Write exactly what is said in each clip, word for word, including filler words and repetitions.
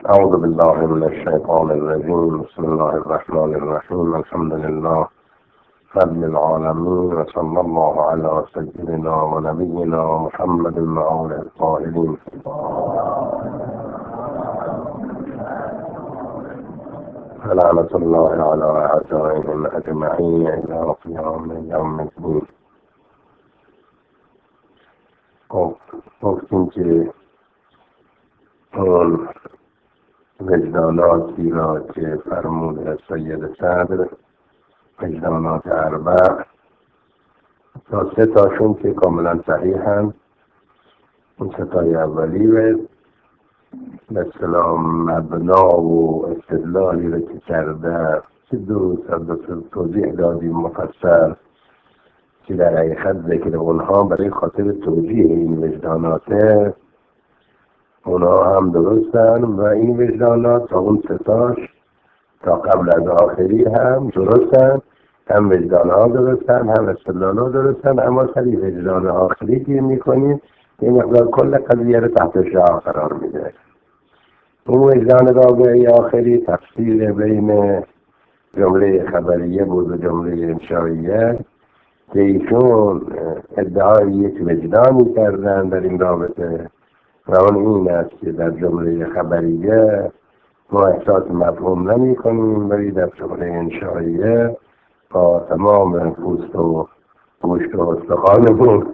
أعوذ بالله من الشيطان الرجيم. بسم الله الرحمن الرحيم. الحمد لله رب العالمين، وصلى الله على سيدنا ونبينا محمد وآله الطاهرين. لعنة الله على أعدائهم أجمعين إلى قيام يوم الدين. گفتیم که اون وجداناتی را که فرمود سید صدر، وجدانات اربع، تا سه تاشون که کاملا صحیح هم، اون سه تای اولی به اصطلاح مبنا و استدلالی رو که کرده که درست از توضیح دادیم مفصل، که در حقیقت ذکر اونها برای خاطر توجیه این وجداناته، اونها هم درستن و این وجدانات تا اون ستاش تا قبل از آخری هم درستن، هم وجدان ها درستن هم استدلال ها درستن، اما سری وجدان آخری گیر میکنیم یه مقدار کل قضیه رو تحت شعاع قرار میده. اون وجدان رابعه آخری تفصیل بین جمله خبریه بود و جمله انشائیه که ایشون ادعای یک وجدانی کردن در این رابطه و اون این است که در جمله خبریه ما احساس مفهوم نمی کنیم، ولی در جمله انشائیه با تمام پوست و گوشت و استخوانمون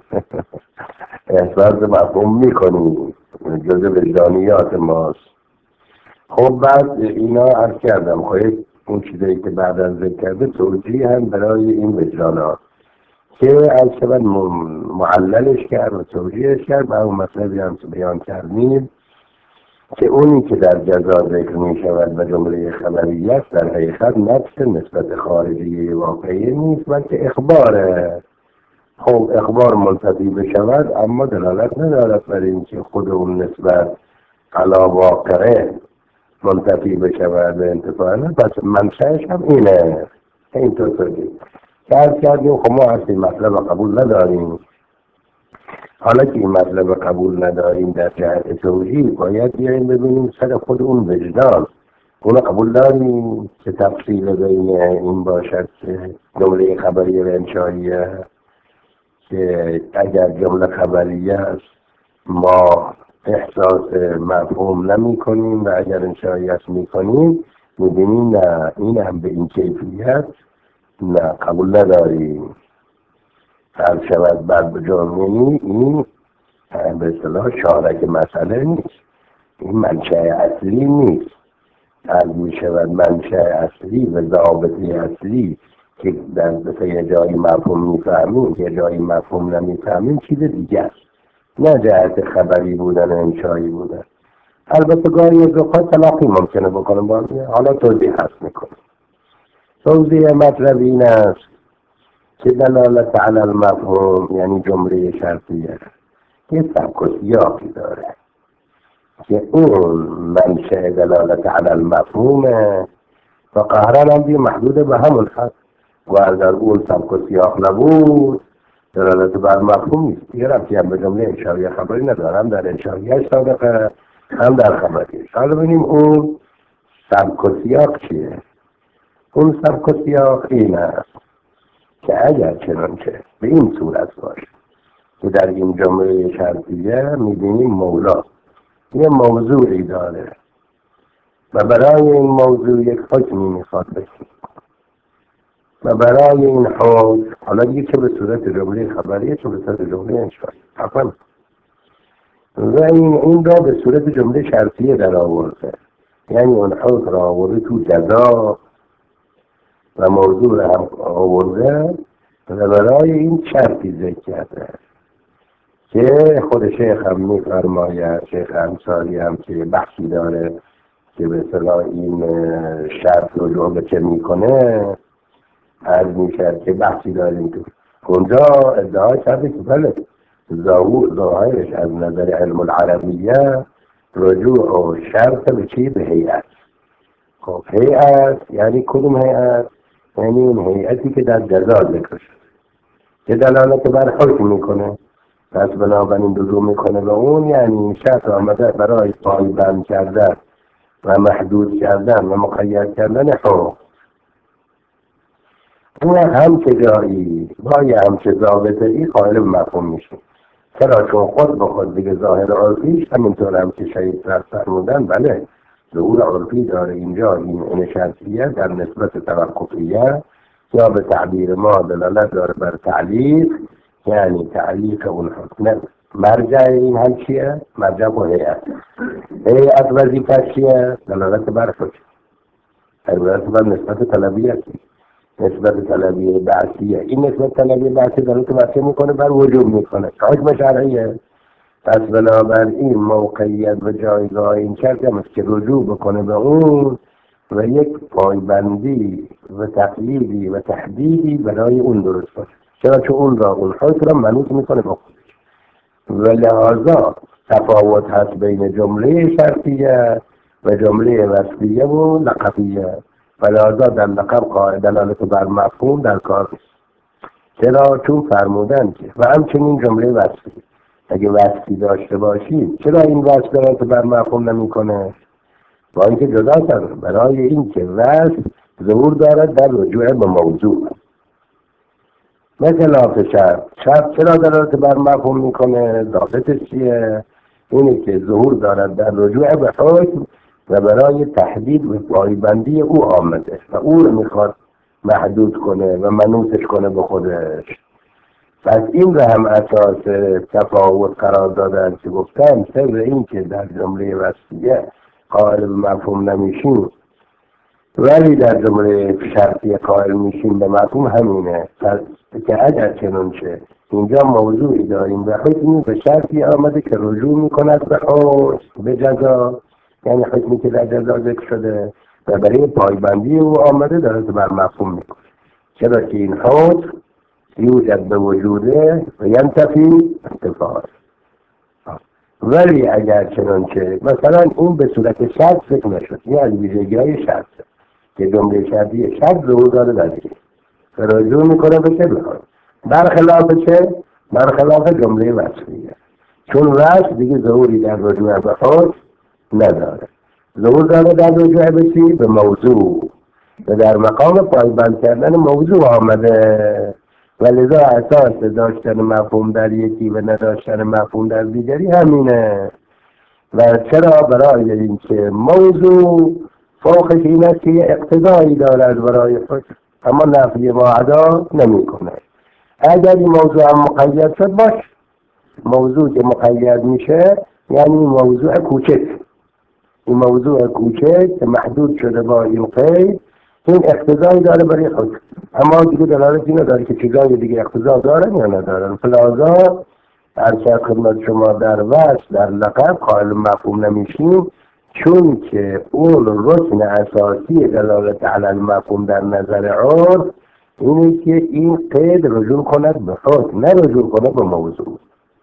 احساس مفهوم می کنیم، جز وجدانیات ماست. خب بعد اینا عرض کردم خواهید اون چیزایی که بعد از ذکر کرده توجیه هم برای این وجدانات که از شبن معللش کرد و توجیهش کرد و اون مطلبی هم که بیان کردیم که اونی که در جزا ذکر می شود و جمله خبریت در حقیقت نفس نسبت خارجی واقعی نیست بلکه اخباره. خب اخبار منتفی بشود اما دلالت ندارد بر این که خود اون نسبت علا واقعه منتفی بشود و انتفاع نه، پس منشأش هم اینه. اینطور توجیه که عرض کردیم خب ما اصلی مطلب قبول نداریم. حالا که این مطلب قبول نداریم در جهت توجیه باید بیاییم ببینیم سر خود اون وجدان اون قبول داریم که تفصیل بین این باشد که جمله خبریه و انشائیه، که اگر جمله خبریه است ما احساس مفهوم نمی کنیم و اگر انشائیه است می کنیم میبینیم نه این هم به این کیفیت نه قبول نداریم. هر شود بعد بجامعی این به اصطلاح شارک مسئله نیست، این منشأ اصلی نیست. هر می شود منشأ اصلی و ضابطه اصلی که در مثل یه جایی مفهوم میفهمیم یه جایی مفهوم نمیفهمیم چیز دیگه است، نه جهت خبری بودن انشایی بودن. البته گاهی از اوقات تلاقی ممکنه بکنم بازی، حالا توضیح هست میکنم. توضیح مطلب این است که دلالت علی المفهوم یعنی جمله شرطیه یه سبک و سیاقی داره که اون منشأ دلالت علی المفهومه و قهران هم دیگه محدود به همون حد و اگر اون سبک و سیاق نبود دلالت بر مفهوم نیست. دیگه ربطی هم به جمله انشائیه خبری نداره، هم در انشائیه صادقه هم در خبری. حالا ببینیم اون سبک و سیاق چیه. اون سبک و سیاق این است که اگر چنانچه به این صورت باشه که در این جمله شرطیه میبینیم مولا یه موضوعی داره و برای این موضوع یک حکمی میخواد بکنه و برای این حکم حالا دیگه چه به صورت جمله خبریه چه به صورت جمله انشایی حقا و این این را به صورت جمله شرطیه در آورده، یعنی اون حکم را آورده تو جزا و موضوع را هم آورده و برای این شرطی ذکر کرده که خود شیخ هم میفرماید، شیخ امثالی هم که بحثی داره که به اصطلاح این شرط رو جمله چه میکنه عرض میکرد که بحثی داریم تو اونجا ادعا کرده که بله ظاهرش از نظر علم العربیه رجوع و شرط به چی؟ به هیئت. خب هیئت یعنی کدوم هیئت؟ یعنی این هیئتی که در جزا ذکر شده که دلالت بر حکم میکنه، پس بنابراین رجوع میکنه به اون، یعنی شرط آمده برای پایبند کردن و محدود کردن و مقید کردن حکم. اون هم که جایی با یه هم که ضابطه ای قائل مفهوم میشه. چرا؟ چون خود به خود دیگه ظاهر عرفیش همینطور هم که شهید رفت فرمودن بله ظهور عرفی داره اینجا این این شرطیه در نسبت توقفیه یا به تعبیر ما دلالت داره بر تعلیق، یعنی تعلیق اون حکم. مرجع این هم چیه؟ مرجع و هیئت. هیئت وظیفه چیه؟ دلالت بر حکم، دلالت بر نسبت طلبیه، نسبت طلبی بعثیه. این نسبت طلبی بعثی دلالت بر چه میکنه؟ بر وجوب میکنه، حکم شرعیه. پس بنابراین موقعیت و جایگاه این شرط هم است که رجوع بکنه به اون و یک پایبندی و تقلیدی و تحدیدی برای اون درست باشه. چرا؟ چون اون را اون حکم را منوط میکنه به خودش و لحاظا تفاوت هست بین جمله شرطیه و جمله وصفیه و لقبیه و لحاظا در لقب قائل دلالت بر مفهوم در کار نیست. چرا؟ چون فرمودن که و همچنین جمله وصفی اگه وصفی داشته باشید چرا این وصف دلالت بر مفهوم نمیکنه؟ با اینکه جدا کردن برای اینکه وصف ظهور دارد در رجوع به موضوع. مثل آف شرط، شرط چرا دلالت بر مفهوم میکنه؟ ضابطش چیه؟ اینه که ظهور دارد در رجوع به حکم و برای تحدید و پایبندی او آمده و او رو میخواد محدود کنه و منوطش کنه به خودش. پس این رو هم اساس تفاوت قرار دادن که گفتن سر این که در جمله وصفیه قائل به مفهوم نمیشیم ولی در جمله شرطیه قائل میشیم به مفهوم همینه. پس که اگر چنانچه اینجا موضوعی داریم و حکمی به شرطی آمده که رجوع میکند به حکم به جزا، یعنی حکمی که در جزا ذکر شده و برای پایبندی او آمده داره بر مفهوم میکنه. چرا که این حکم یوجد به وجوده و ینتفی انتفاعه. ولی اگر چنانچه مثلا اون به صورت شرط فکر نشد، یعنی ویژگی های شرط که جمله شرطی شرط ظهور داره در دیگه رجوع میکنه به چه بخواد برخلاف چه؟ برخلاف جمله وصفیه. چون وصف دیگه ظهوری در رجوع به خود نداره، ظهور داره در رجوع به چی؟ به موضوع و در مقام پایبند کردن موضوع آمده و لذا اساس داشتن مفهوم در یکی و نداشتن مفهوم در دیگری همینه. و چرا؟ برای اینکه موضوع فوقش این است که یه اقتضایی دارد برای خود اما نفی وعدا نمی کنه. اگر این موضوع هم مقید شد باش، موضوع که مقید میشه یعنی موضوع کوچک، این موضوع کوچک که محدود شده با این قید این اقتضایی داره برای خود اما دیگه دلالتی نداره که چیزای دیگه اقتضا دارن یا ندارن. فلذا هرچه خدمت شما در وصف در لقب قائل مفهوم نمیشیم چون که اون رکن اساسی دلالت علی المفهوم در نظر عرف اینه که این قید رجوع کند به حکم نه رجوع کند به موضوع.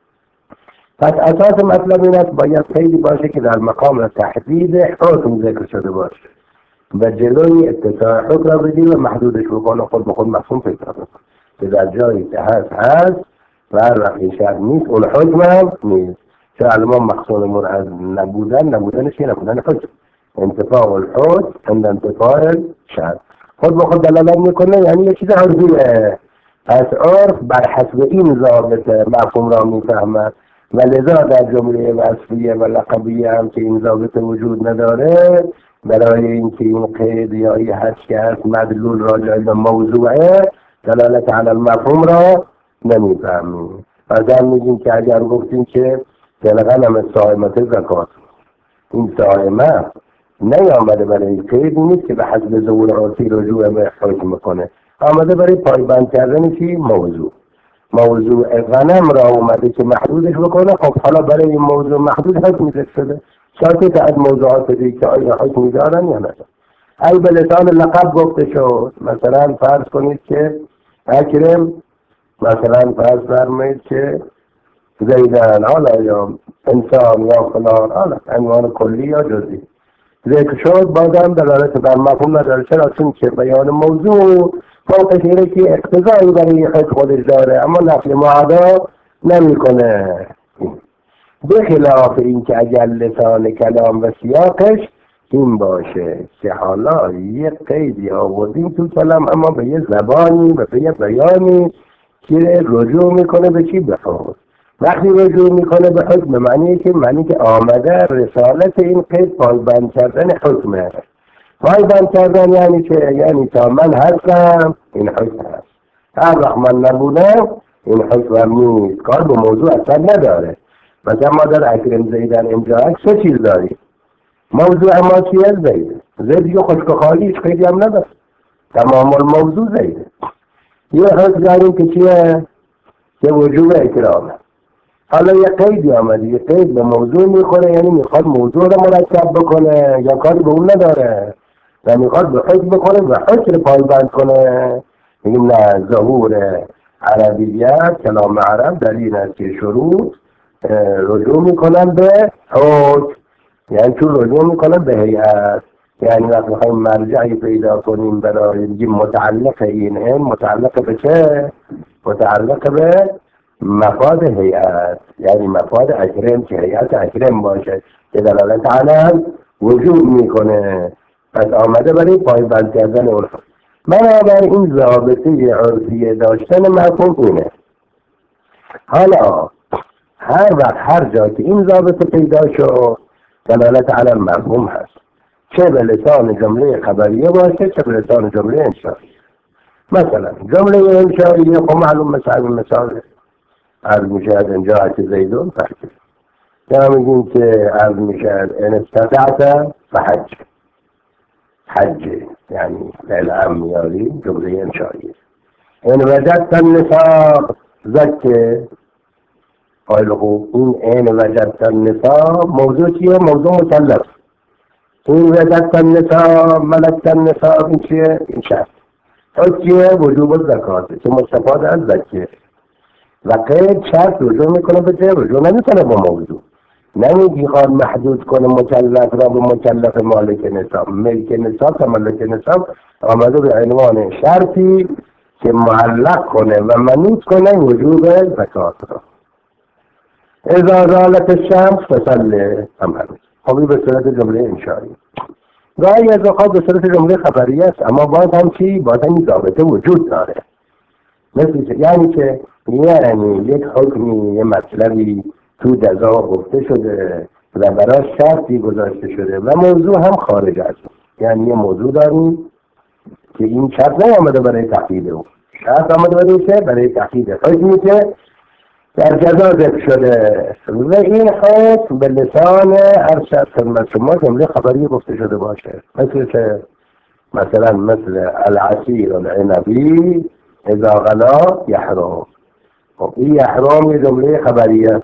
پس اساس مطلب این است باید قیدی باشه که در مقام تحدید حکم ذکر شده باشه و جلوی اتساع حکم را بگیر و محدودش بکنه خود به خود مفهوم پیدا کنه که در جایی که هست هست و هر وقت این شرط نیست اون حکم هم نیست. چه علمان مقصودمون از نبودن نبودنش یه نبودن حکم انتفاع الحکم عند انتفاع الشرط خود به خود دلالت میکنه یعنی یه چیز عرضیه. پس عرف بر حسب این ضابطه مفهوم را میفهمد و لذا در جمله وصفیه و لقبیه هم که این ضابطه وجود نداره برای اینکه این قید یا این حد که هست مدلول راجع به موضوعه دلالت علی المفهوم را نمیفهمیم. بعد میگیم که اگر گفتیم که دلغنم صائمت زکات این صائمه نیامده برای قید نیست که به حسب ظهور عرفی رجوع به حکم میکنه، آمده برای پایبند کردن چی؟ موضوع. موضوع غنم را اومده که محدودش بکنه. خب حالا برای این موضوع محدود حکم ذکر شده شاید از موضوعات دیگه که آیا حکمی دارن یا نه. ای به لسان لقب گفته شد مثلا فرض کنید که اکرم مثلا فرض فرمایید که زیدن حالا یا انسان یا فلان حالا عنوان کلی یا جزئی ذکر شد بازم دلالت بر مفهوم نداره. چرا؟ چون که بیان موضوع فوقش اینه که اقتضایی برای حکم خودش داره اما نفی معدا نمیکنه. به خلاف این که اگر لسان کلام و سیاقش این باشه که حالا یه قیدی آوردیم تو کلام، اما به یه زبانی و به یه بیانی که رجوع میکنه به چی؟ به حکم. وقتی رجوع میکنه به حکم معنی که معنی که آمده رسالت این قید پایبند کردن حکمه. پایبند کردن یعنی که یعنی تا من هستم این حکم هست، هر وقت من نبودم این حکم نیست. کار به موضوع اصلا نداره. مثلا ما در اکرم زیدن اینجا سه چیز داریم. موضوع ما چیه؟ زیده. زید دیگه خشک خالیش خیلی هم نداره، تمام الموضوع زیده. یه حکم داریم که چیه؟ که وجوب اکرامه. حالا یه قیدی آمده، یه قید به موضوع میخوره، یعنی میخواد موضوع رو مرتب بکنه یا کاری به اون نداره و میخواد به حکم بکنه و حکم رو پایبند کنه. میگیم نه، ظهور عربیت کلام عرب در این است که شروط رجوع میکنن به حکم، یعنی چون رجوع میکنن به هیئت. یعنی وقتی میخوایم مرجعی پیدا کنیم برای بگیم متعلق این این متعلق به چه؟ متعلق به مفاد هیئت، یعنی مفاد اکرم که هیئت اکرم باشه که دلالت علی وجود میکنه. پس آمده برای پایبند کردن اون. بنابراین این ضابطه عرفی داشتن مفهوم اینه. حالا هر وقت هر جا که این ضابطه پیدا شد دلالت علی مفهوم هست، چه به لسان جمله خبریه باشه چه به لسان جمله انشایی. مثلا جمله انشایی خب معلوم، مثلا مثال عرض میشهد اینجا حتی زیدون فحجه، یا میگیم که عرض میشهد این استطعت فحج، حج یعنی فعل امر میاریم جمله انشایی. این وجدت النساء زکه قایل خوب. این این وجدت النساء موضوع چیه؟ موضوع مکلف. این وجدت النساء ملکت النساء این چیه؟ این شرط. حد چیه؟ وجوب الزکاته که مستفاد از زکه. و قید شرط رجوع میکنه به چه؟ رجوع نمیکنه با موضوع. نمیگی خواهد محدود کنه مکلف را به مکلف مالک نصاب. ملک نصاب تا مالک نصاب آمده به عنوان شرطی که معلق کنه و منوط کنه وجوب زکات را. اذا زالت الشمس فصلی هم هست. خبی به صورت جمله انشایی. گاهی از اوقات به صورت جمله خبری است، اما باز هم چی؟ باز هم این ضابطه وجود داره. مثل یعنی که یعنی یک حکمی یه مطلبی تو جزا گفته شده و برای شرطی گذاشته شده و موضوع هم خارج است. یعنی یه موضوع داریم که این شرط نیامده برای تحقیق او، شرط آمده برای چه؟ برای تحقیق حکمی که در جزا ذکر شده و این حکم به لسان هر شخص خدمت شما جمله خبری گفته شده باشه. مثل که مثلا مثل العصیر العنبی اذا غلا یحرم. خب این یحرم یه جمله خبری است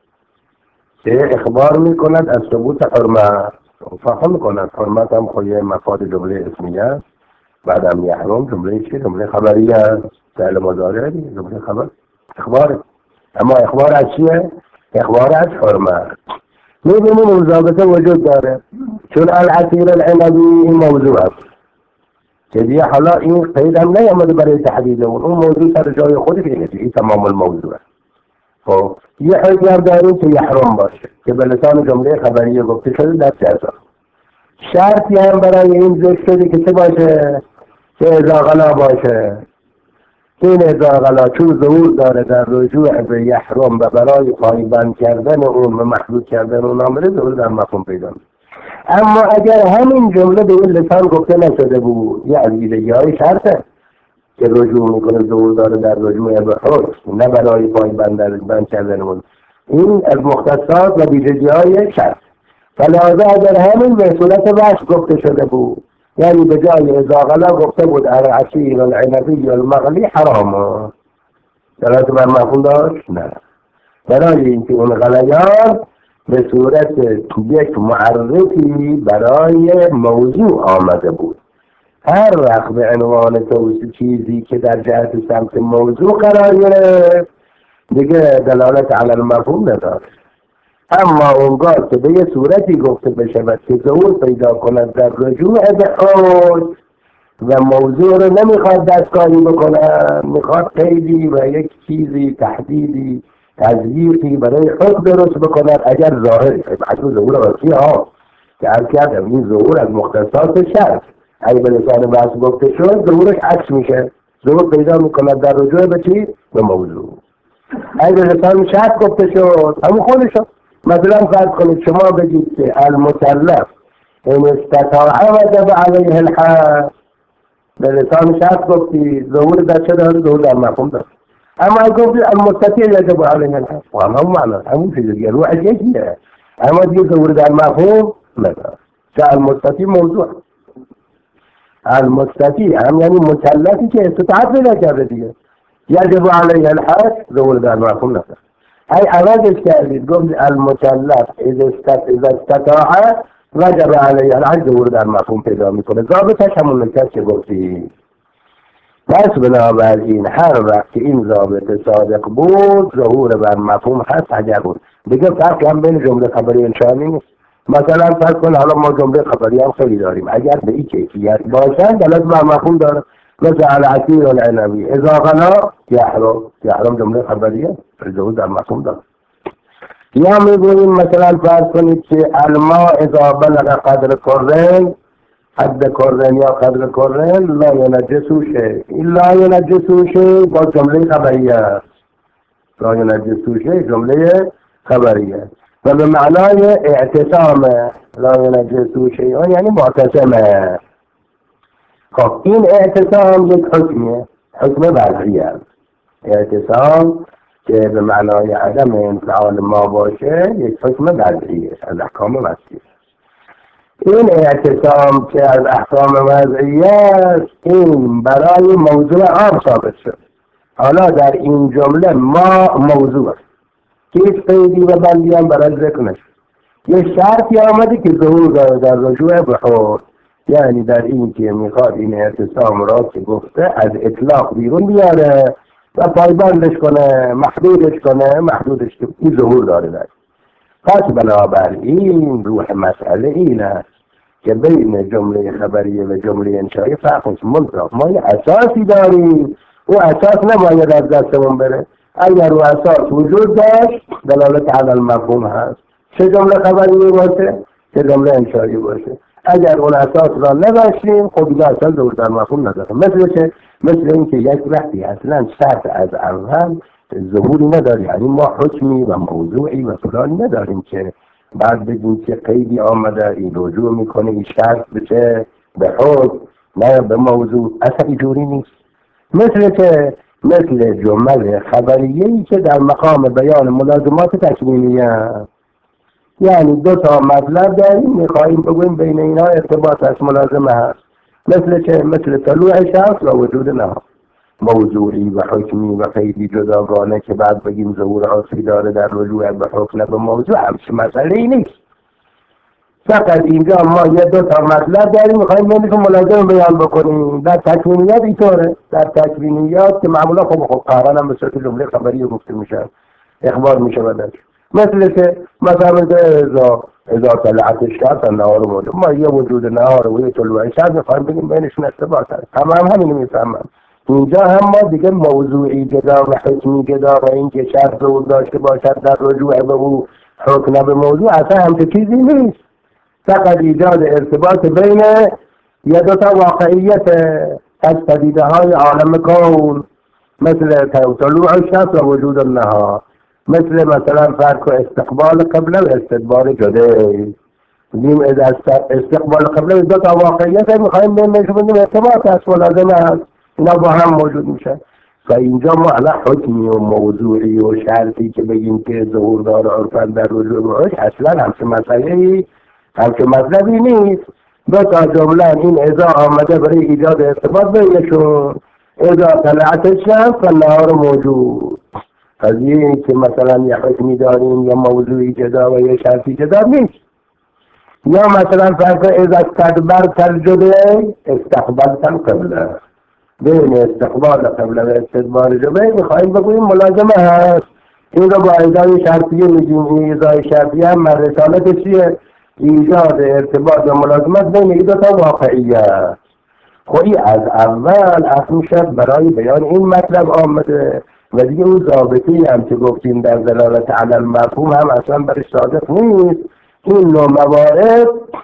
که اخبار میکند از ثبوت حرمت. فهم میکند حرمت هم خواهی مفاد جمله اسمیه است. بعد هم یحرم جمله چی؟ جمله خبری است. فعل مضارع جمله خبر اخباره، اما اخبار از چیه؟ اخبار از حرمت. میبینیم اون ضابطه وجود داره، چون العصیر العنبی این موضوع است که دیگه حالا این قید هم نیامده برای تحدید اون. اون موضوع سر جای خودش اینه، این تمام الموضوع است. خب یه حکم هم داریم که یحرم باشه که به لسان جمله خبریه گفته شده در جزا. شرطی هم برای این ذکر شده که چه باشه؟ که اذا غلا باشه. این اذا غلا چون ظهور داره در رجوع به یحرم و برای پایبند کردن اون و محدود کردن اون آمده ظهور در مفهوم پیدا میشه. اما اگر همین جمله به این لسان گفته نشده بود، یه از ویژگی های شرطه که رجوع میکنه ظهور داره در رجوع به حکم نه برای پایبند بند کردن اون، این از مختصات و ویژگی های شرط. فلذا اگر همین به صورت وصف گفته شده بود، یعنی به جای اذا غلا گفته بود العصیر العنبی المغلی حرام، دلالت بر مفهوم داشت؟ نه. برای اینکه اون غلیان به صورت یک معرفی برای موضوع آمده بود. هر وقت به عنوان توصیف چیزی که در جهت سمت موضوع قرار گرفت دیگه دلالت علی المفهوم نداره. اما اونگاه که به یه صورتی گفته بشود که ظهور پیدا کند در رجوع به حکم و موضوع رو نمیخواد دستکاری بکنن، میخواد قیدی و یک چیزی تحدیدی تضییقی برای حکم درست بکنن، اگر ظاهر اصلا ظهور راسی ها که عرض کردم این ظهور از مختصات شرط. اگه به لسان بحث گفته شد ظهورش عکس میشه، ظهور پیدا میکند در رجوع به چی؟ به موضوع. اگه به لسان شرط گفته شد همون خودشو. مثلا فرض کنید شما بگید که المکلف ان استطاع وجب علیه الحد، به لسان شرط گفتی ظهور در چه داره؟ ظهور در مفهوم داره. اما اگه گفتی المستطیع یجب علیه الحد، و همون معنا همون چیز دیگه روح یکیه، اما دیگه ظهور در مفهوم نداره. چه المستطیع موضوع، المستطیع هم یعنی مکلفی که استطاعت پیدا کرده دیگه، یجب علیه الحد ظهور در مفهوم نداره. ای عوضش کردید گفت المکلف اذا استطاع وجب علیه الحد ظهور در مفهوم پیدا میکنه. ضابطش همون نکته که گفتی. پس بنابراین هر وقت که این ضابط صادق بود ظهور بر مفهوم هست. اگر بود دیگه فرق هم بین جمله خبری انشایی نیست. مثلا فرض کن حالا ما جمله خبری هم خیلی داریم، اگر به این کیفیت باشن دلالت بر مفهوم داره. مثل العصیر العنبی اذا غنا یحرم، یحرم جمله خبریه ظهور در مفهوم داره. یا میگوییم مثلا فرض کنید که الماء اذا بلغ قدر کرن، حد کرن یا قدر کرن لا ینجسو شیء، این لا ینجسو شیء با جمله خبریه، لا ینجسو شیء جمله خبریه و به معنای اعتصام، لا ینجسو شیء یعنی معتصمه. خب این اعتصام یک حکمیه، حکم وضعیه. اعتصام که به معنای عدم انفعال ما باشه یک حکم وضعیه از احکام وضعیه. این اعتصام که از احکام وضعیه است این برای موضوع عام ثابت شد. حالا در این جمله ما موضوع است که هیچ قیدی و بندی هم برای ذکر نشد. یه شرطی آمده که ظهور داره در رجوع به حکم، یعنی در این که میخواد این اعتصام را که گفته از اطلاق بیرون بیاره و پایبندش کنه، محدودش کنه، محدودش که این ظهور داره داره. پس بنابراین روح مسئله این است که بین جمله خبریه و جمله انشایی فرق است. منطقه ما یه اساسی داریم، او اساس نباید از دستمون بره. اگر او اساس وجود داشت دلالت علی المفهوم هست، چه جمله خبریه باشه چه جمله انشایی باشه. اگر اون اساس را نداشتیم خب دیگه اصلا ظهور در مفهوم نداره. مثل چه؟ مثل اینکه یک وقتی اصلا شرط از اول ظهوری نداره، یعنی ما حکمی و موضوعی و فلانی نداریم که بعد بگیم که قیدی آمده این رجوع میکنه این شرط بشه به حکم نه به موضوع، اصلا اینجوری نیست. مثل که مثل جمله خبریه‌ای که در مقام بیان ملازمات تکوینیه، یعنی دو تا مطلب داریم میخواییم بگویم بین اینا ارتباط هست، ملازمه هست. مثل چه؟ مثل طلوع شمس و وجود نهار. موضوعی و حکمی و قیدی جداگانه که بعد بگیم ظهور عاطفی داره در رجوع به حکم نه به موضوع، همچین مسئله ای نیست. فقط اینجا ما یه دو تا مطلب داریم میخواییم بینشون ملازمه بیان بکنیم. در تکوینیات اینطوره، در تکوینیات که معمولا خب خب قرآن هم به صورت جمله خبری گفته میشه، اخبار میشه بدش. مثل که مثلا ازا ازا طلعت الشمس النهار موجود، ما یه وجود نهار و یه طلوع شمس میخوایم بگیم بینشون ارتباط هست. هم هم همینو میفهمم. اینجا هم ما دیگه موضوعی جدا و حکمی جدا و این که شرط رو داشته باشد در رجوع به او حکم به موضوع اصلا همچه چیزی نیست. فقط ایجاد ارتباط بین یه دوتا واقعیت از پدیده های عالم کون، مثل طلوع الشمس و وجود النهار، مثل مثلا فرق استقبال قبله و استدبار جده. دیم از استقبال قبله دو تا واقعیت میخواییم بین بگیم ارتباط هست، ملازمه هست، اینا با هم موجود میشه. و اینجا ما علا حکمی و موضوعی و شرطی که بگیم که ظهور داره عرفاً در رجوع به حکم اصلا همچه مسئله‌ای همچه مطلبی نیست. دو تا جمله این اذا آمده برای ایجاد ارتباط بینشون، اذا طلعت الشمس فالنهار موجود. قضیه که مثلا یه حکمی داریم یا موضوعی جدا و یه شرطی جدا نیست. یا مثلا فرق اذا استدبرت الجده استقبلت القبله، بین استقبال قبله و استدبار جده میخواییم بگوییم ملازمه هست. این رو با ایزای شرطیه میگیم. این ایزای شرطیه هم من رسالت چیه؟ ایجاد ارتباط و ملازمت بین این دو تا واقعیه. خودی از اول اصل شد برای بیان این مطلب آمده و دیگه اون ضابطی هم که گفتیم در دلالت علی المفهوم هم اصلا برش صادق نیست. این نوع موارد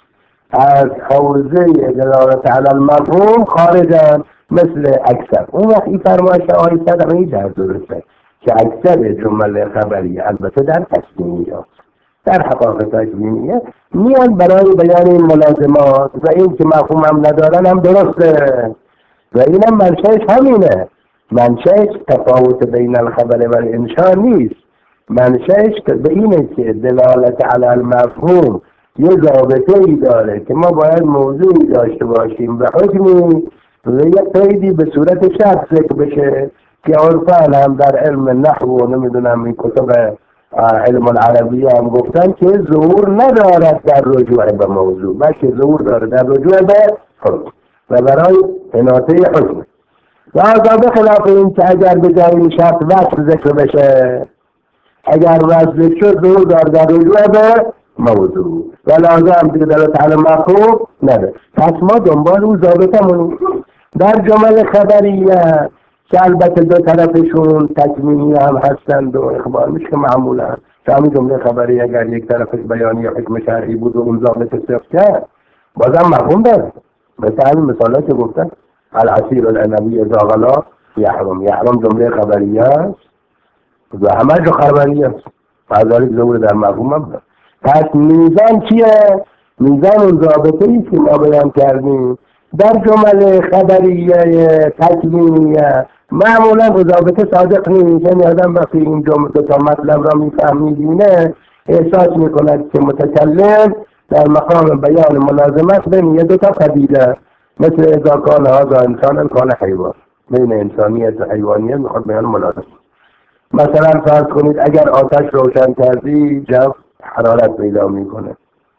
از حوزه دلالت علی المفهوم خارجن مثل اکثر. اون وقت این فرمایش آقای صدقی در درسته که اکثر جمله خبری البته در تسمیه در حقایق تکوینیه میان برای بیان این ملازمات و این که مفهوم هم ندارن هم درسته و اینم منشأش همینه. منشأش تفاوت بین الخبر و الانشاء نیست، منشأش به اینه که دلالت علی المفهوم یه ضابطه ای داره که ما باید موضوعی داشته باشیم و حکمی و یک قیدی به صورت شرط ذکر بشه که عرفاً هم در علم نحو و نمیدونم این کتب علم العربیه هم گفتن که ظهور ندارد در رجوع به موضوع، بلکه ظهور داره در رجوع به حکم و برای اناطه حکم. و آزاده خلاف این که اگر به جای این شرط وصل ذکر بشه، اگر وصل شد ظهور داره در رجوع به موضوع و لازم دیگه دلالت علی مفهوم نده. پس ما دنبال اون ضابطمون در جمل خبریه که البته دو طرفشون تکوینی هم هستند و اخبار میشه معمولا که همین جمله خبری اگر یک طرفش بیانی یا حکم شرعی بود و اون ضابط صرف کرد بازم مفهوم داره. مثل همین مثالا که گفتن العصیر العنبی اذا غلا یحرم، یحرم جمله خبریه است و همه جو خبریه است فذلك ظهور در مفهوم هم داره. پس میزان چیه؟ میزان اون ضابطه ای که ما بیان کردیم در جمله خبریه تکوینیه معمولا ضابطه صادق نیست. یعنی آدم وقتی این جمله دو تا مطلب را میفهمیدینه احساس میکند که متکلم در مقام بیان ملازمت بین یه دو تا قبیله مثل اذا کان هذا انسان کان حیوان، بین انسانیت و حیوانیت میخواد بیان ملازمت. مثلا فرض کنید اگر آتش روشن کردی جو حرارت پیدا میکنه.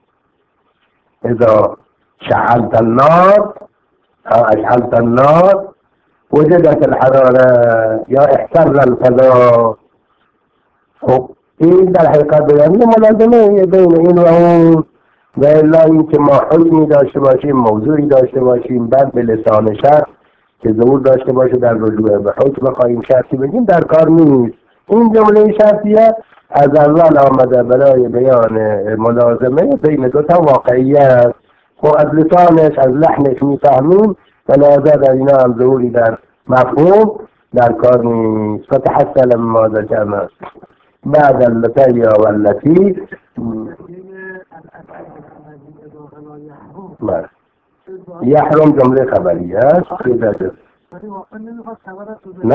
اذا شعلت النار او اشعلت النار وجدت الحراره یا احتر الفضا. خب این در حقیقت بیانی ملازمه بین این و اون و الا این که ما حکمی داشته باشیم موضوعی داشته باشیم بعد به لسان شرط که ظهور داشته باشه در رجوع به حکم بخواهیم شرطی بگیم در کار نیست. این جمله شرطیه از اول آمده برای بیان ملازمه بین دو تا واقعیت. خب از لسانش از لحنش میفهمیم و لازم در اینا هم ظهوری در مفهوم در کار نیست. فتحصل ما ذکرنا بعد اللتی و اللتی یحرم جمله خبری است. نه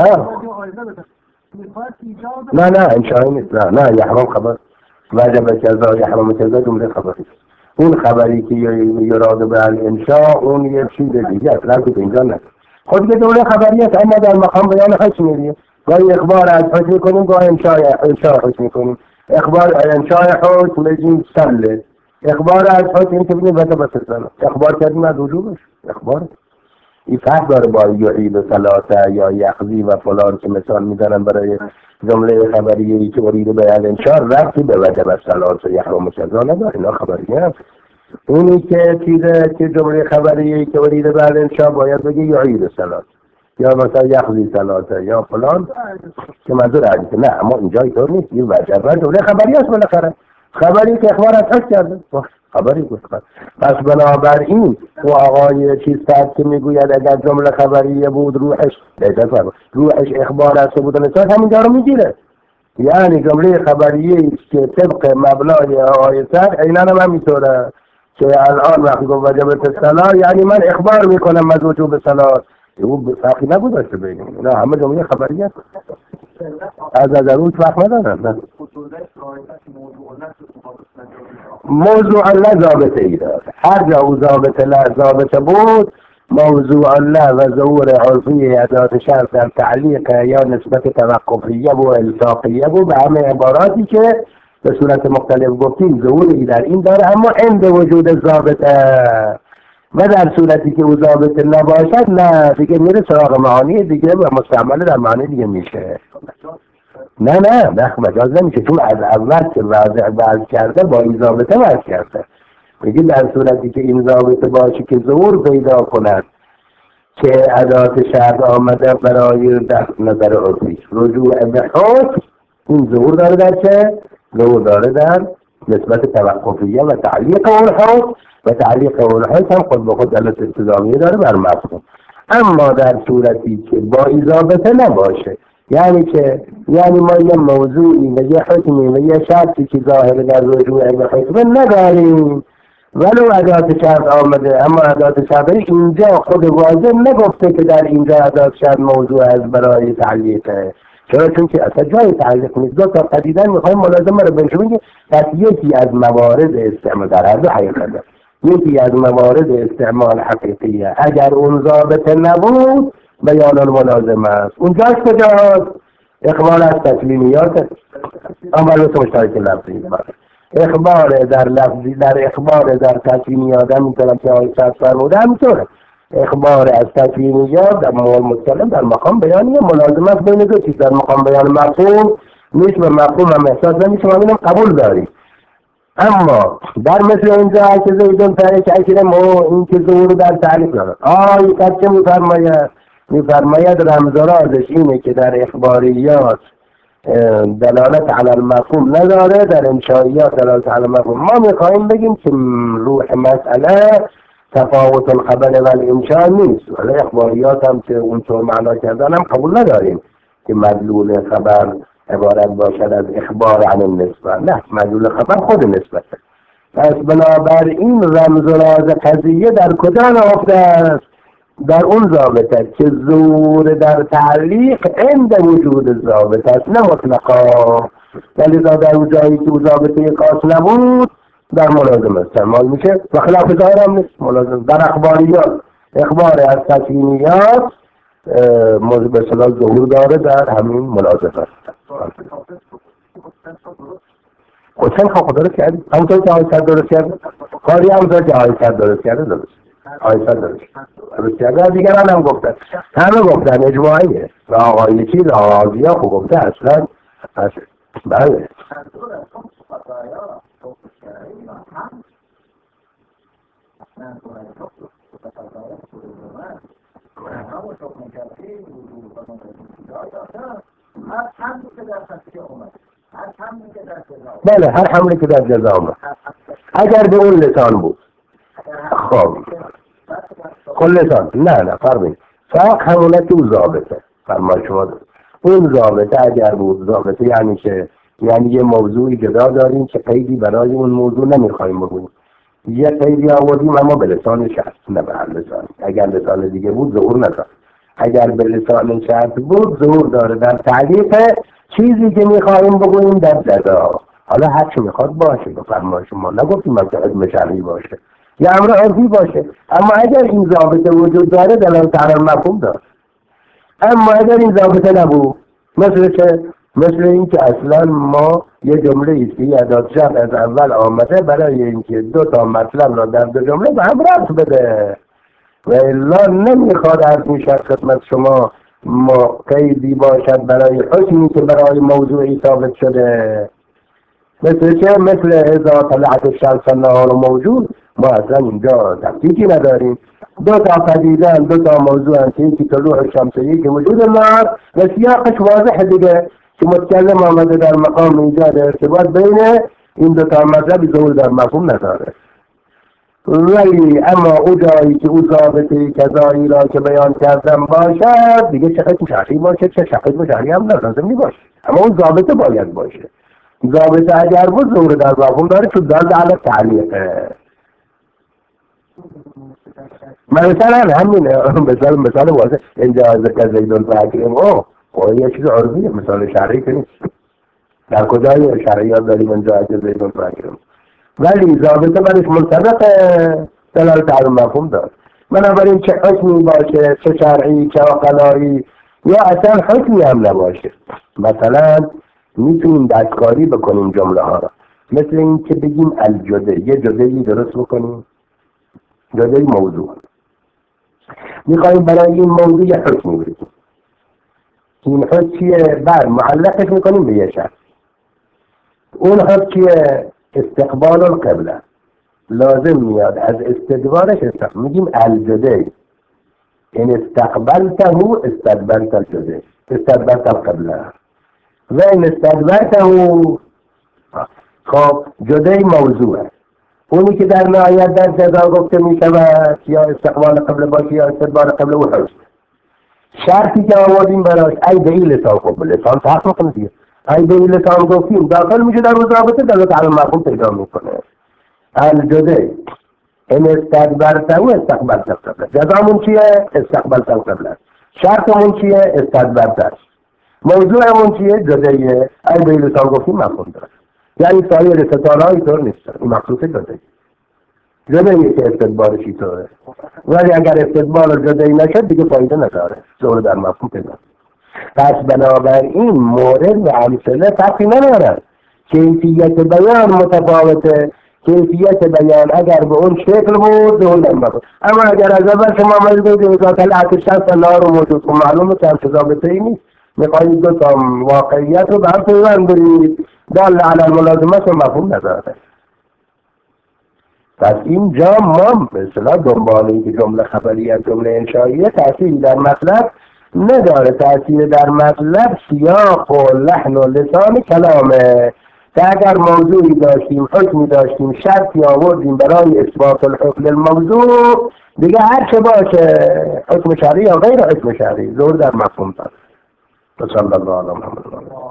نه نه انشاءی نیست. نه نه یحرم خبر واجب کذا یحرم کذا جمله خبری. اون خبری که یراد به الانشاء اون یه چیز دیگه است، رابطه به اینجا نه. خود که جمله خبری است اما در مقام بیان حکم میگه. گاهی اخبار از حکم میکنیم گاهی انشاء انشاء حکم میکنیم. اخبار انشاء حکم بگیم سله، اخبار از حکم که بگیم وقت بس سله. اخبار کردیم از وجوبش اخبار این فرق داره با یعید و ثلاثه یا یخزی و فلان که مثال میزنن برای جمله خبریه‌ای که ارید به الانشاء ربطی به وجب الثلاثه یحرم کذا نداره. اینا خبریه است. اونی که چیزه که جمله خبریه‌ای که ارید به الانشاء باید بگه یعید ثلاثه یا مثلا یخزی ثلاثه یا فلان که منظور عجیب. نه اما اینجا اینطور نیست. این وجب جمله خبریه است بالاخره خبری که اخبار از حکم کرده خبری گفتن. پس بنابراین و آقای چیز فرد که میگوید اگر جمله خبریه بود روحش روحش اخبار است بود نسبت همینجا رو میگیره. یعنی جمله خبریه که طبق مبنای آقای سر اینا هم همینطوره که الان وقتی گفت وجبت الصلاة یعنی من اخبار میکنم از وجوب صلاة. او فرقی نبوداشته بینیم. اینا همه جمله خبریه است. از نظر اون فرق ندارن. موضوع الله ضابطه ای داره. هر جا او ضابطه ضابطه بود موضوع الله و ظهور عرفی ادات شرط در تعلیق یا نسبت توقفیه و التاقیه و به همه عباراتی که به صورت مختلف گفتیم ظهوری در این داره اما عند وجود ضابطه. و در صورتی که او ضابطه نباشد نه دیگه میره سراغ معانی دیگه و مستعمل در معانی دیگه میشه. نه نه نه مجاز نمیشه چون از اول که واضح وضع کرده با این ضابطه وضع کرده. میگه در صورتی که این ضابطه باشه که ظهور پیدا کند که ادات شرط آمده برای در نظر عرفی رجوع به حکم این ظهور داره در چه؟ ظهور داره در نسبت توقفیه و تعلیق اون حکم و تعلیق اولهایت هم خود به خود دلالت التزامیه داره بر مفهوم. اما در صورتی که با اضافه نباشه، یعنی که یعنی ما یه موضوعی و یه حکمی و یه شرطی که ظاهر در رجوع به حکم نداریم ولو ادات شرط آمده، اما ادات شرط اینجا خود واجب نگفته که در اینجا ادات شرط موضوع از برای تعلیقه. چرا؟ چون که اصلا جای تعلیق نیست. دو تا پدیدن میخوایم ملازمه رو بنشون بگیم. پس یکی از موارد استعمال در هر دو حقیقت یکی از موارد استعمال حقیقیه. اگر اون ضابطه نبود بیان الملازمه است. اونجاش کجاست؟ اخبار از تسلیمیات عملات مشترک لفظی، اخبار در لفظی، در اخبار در تسلیمیات هم میتونم که آیه شرط فرموده همینطوره. اخبار از تسلیمیات در مول متکلم در مقام بیانی ملازمه است بین دو چیز. در مقام بیان مفهوم نیست و مفهوم هم احساس نمیشه، ما اینم قبول داریم. اما در مثل اینجا که زیدون تاریک اکره ما این که ظهور در تعلیق دارد. آیه قد چه میفرماید؟ میفرماید رمزرازش اینه که در اخباریات دلالت علی المفهوم نداره، در انشائیات دلالت علی المفهوم. ما میخواهیم بگیم که روح مسئله تفاوت الخبر و الانشاء نیست، ولی اخباریات هم که اونطور معنا کردن هم قبول نداریم که مدلول خبر عبارت باشد از اخبار عن النسبه. نه، مدلول خبر خود نسبت. پس بنابراین رمز و راز قضیه در کجا نهفته است؟ در اون ضابطه که ظهور در تعلیق عند وجود ضابطه است، نه مطلقا. ولی در اون جایی که ضابطه خاص نبود در ملازمه استعمال میشه و خلاف ظاهر هم نیست. ملازم در اخباریات اخبار از تسلیمیات موضوع به صلاح ظهور داره در همین ملازمه است. حسین خب خدا رو کردی همونطور که آیت درست کرده، کاری همونطور که آیت درست کرده درست آیت درست درست کرده. دیگران هم گفتن، همه گفتن، اجماعیه و آقای چیز آقازی ها خوب گفته اصلا. بله بله هر حمله که در جزا اومد اگر به اون لسان بود. خب کل لسان نه نه فرمید فاق همونه که او ضابطه فرمای شما دارد. اون ضابطه اگر بود ضابطه یعنی که یعنی یه موضوعی جدا داریم که قیدی برای اون موضوع نمیخوایم بگویم، یه قیدی آوردیم اما به لسان شرط نه به هر لسان. اگر لسان دیگه بود ظهور نداره، اگر به لسان شرط بود ظهور داره در تعلیق چیزی که میخوایم بگوییم در جزا. حالا هر چی میخواد باشه به فرمان شما، نگفتیم مثلا علم شرعی باشه یا امر عرفی باشه، اما اگر این ضابطه وجود داره دلالت علی المفهوم داره. اما اگر این ضابطه نبود، مثل چه؟ مثل این که اصلا ما یه جمله ایستی ادات شرط از اول آمده برای اینکه دو تا مطلب را در دو جمله به هم ربط بده و الا نمیخواد از این شرط خدمت شما ما قیدی باشد برای حکمی که برای موضوعی ثابت شده. مثل چه؟ مثل اذا طلعت الشمس النهار موجود. ما اصلا اینجا تفکیکی نداریم، دو تا پدیدن دو تا موضوع هست، یکی طلوع الشمس یکی وجود النهار و سیاقش واضح دیگه که متکلم آمده در مقام ایجاد ارتباط بین این دو تا مطلب ظهور در مفهوم نداره. ولی اما او جایی که او ضابطه کذایی را که بیان کردم باشد دیگه چه حکم شرعی باشه چه حکم شرعی هم لازم باشه، اما اون ضابطه باید باشه. ضابطه اگر بود ظهور در مفهوم داره چون دال علی تعلیقه. مثلا همین مثال مثال واضح اینجا ذکر زیدون فاکرم او او یه چیز عرفیه، مثال شرعی که نیست. در کجای شرعیات داریم اینجا زیدون فاکرم، ولی ضابطه برش منطبق دلالت علی مفهوم داره. بنابراین چه حکمی باشه چه شرعی چه عقلایی یا اصلا حکمی هم نباشه، مثلا میتونیم دستکاری بکنیم جمله ها را، مثل این که بگیم الجده، یه جده‌ای درست بکنیم، جده‌ی موضوع میخوایم برای این موضوع یه حکمی بگیم. این حکمیه بر معلقش میکنیم به یه شرط. اون حکمیه استقبال القبله، لازم میاد از استدبارش استقبال. میگیم الجده ان استقبلته استدبرت الجده استدبرت القبله و ان استدبرته. خب جده موضوعه اونی که در نهایت در جزا گفته می شود یا استقبال قبل باشه یا استدبار قبل او هست. شرطی که آوردیم براش ای به این لسان خب لسان فرق میکنه دیگه. ای به این لسان گفتیم داخل میشه در اون رابطه دلالت علی المفهوم پیدا میکنه. الجزء ان استدبرت و استقبلت قبل. جزامون چیه؟ استقبلت قبل. شرطمون چیه؟ استدبرت. موضوعمون چیه؟ جزئیه. ای به این لسان گفتیم مفهوم داره. یعنی سایر ستاره اینطور نیست. این مخصوص جزئی. جزئی که استدبارش اینطوره. ولی اگر استدبار جزئی نشد دیگه فایده نداره. ظهور در مفهوم پیدا. پس بنابراین مورد و امثله فرقی نداره. کیفیت بیان متفاوته. کیفیت بیان اگر به اون شکل بود به اون نمبر. اما اگر از اول شما مجبور به اضافه العکس شخص نار موجود و معلومه که هم ضابطه ای نیست. میخواهید دو تا واقعیت رو به هم پیوند برید دال علی الملازمه و مفهوم نداره. پس اینجا ما به اصطلاح دنبال این که جمله خبری از جمله انشائیه تأثیری در مطلب نداره. تأثیر در مطلب سیاق و لحن و لسان کلامه. که اگر موضوعی داشتیم حکمی داشتیم شرطی آوردیم برای اثبات الحکم للموضوع دیگه هر چه باشه حکم شرعی یا غیر حکم شرعی ظهور در مفهوم داره. صلی الله علیه و سلم.